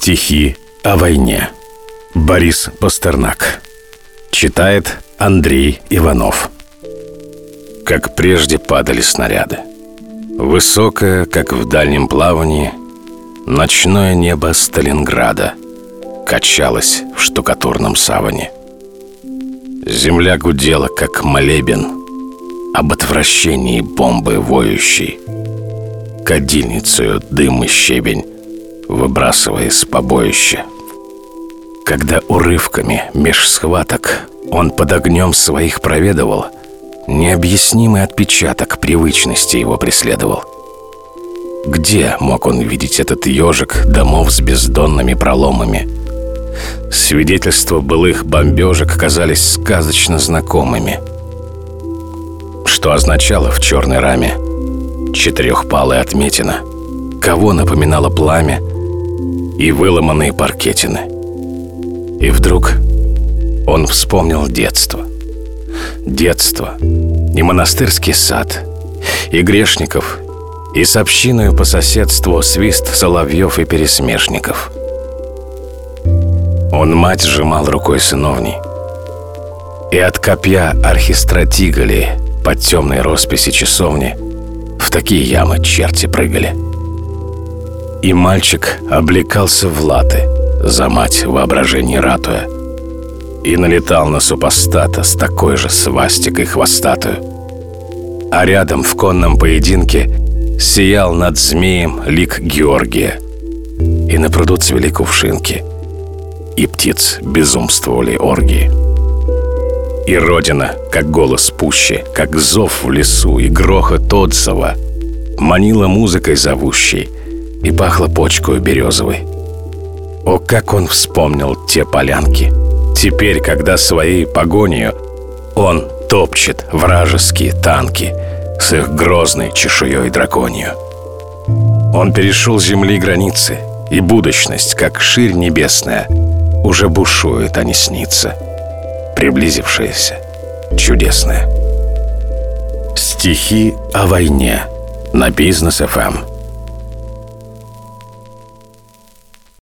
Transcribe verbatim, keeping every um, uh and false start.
Стихи о войне. Борис Пастернак. Читает Андрей Иванов. Как прежде падали снаряды. Высокое, как в дальнем плавании, ночное небо Сталинграда качалось в штукатурном саване. Земля гудела, как молебен об отвращении бомбы воющей, кадильницею дым и щебень выбрасывая из побоища. Когда урывками меж схваток он под огнем своих проведывал, необъяснимый отпечаток привычности его преследовал. Где мог он видеть этот ежик домов с бездонными проломами? Свидетельства былых бомбежек казались сказочно знакомыми. Что означало в черной раме четырехпалая отметина? Кого напоминало пламя и выломанные паркетины? И вдруг он вспомнил детство. Детство и монастырский сад, и грешников, и с общиною по соседству свист соловьев и пересмешников. Он мать сжимал рукой сыновней, и от копья архистратигалии под темной росписи часовни в такие ямы черти прыгали. И мальчик облекался в латы, за мать воображение ратуя, и налетал на супостата с такой же свастикой хвостатую. А рядом в конном поединке сиял над змеем лик Георгия, и на пруду цвели кувшинки, и птиц безумствовали оргии. И родина, как голос пущи, как зов в лесу и грохот отзова, манила музыкой зовущей и пахла почкою березовой. О, как он вспомнил те полянки! Теперь, когда своей погонью он топчет вражеские танки с их грозной чешуей драконью. Он перешел земли границы, и будущность, как ширь небесная, уже бушует, а не снится, приблизившаяся, чудесная. Стихи о войне на Бизнес эф эм.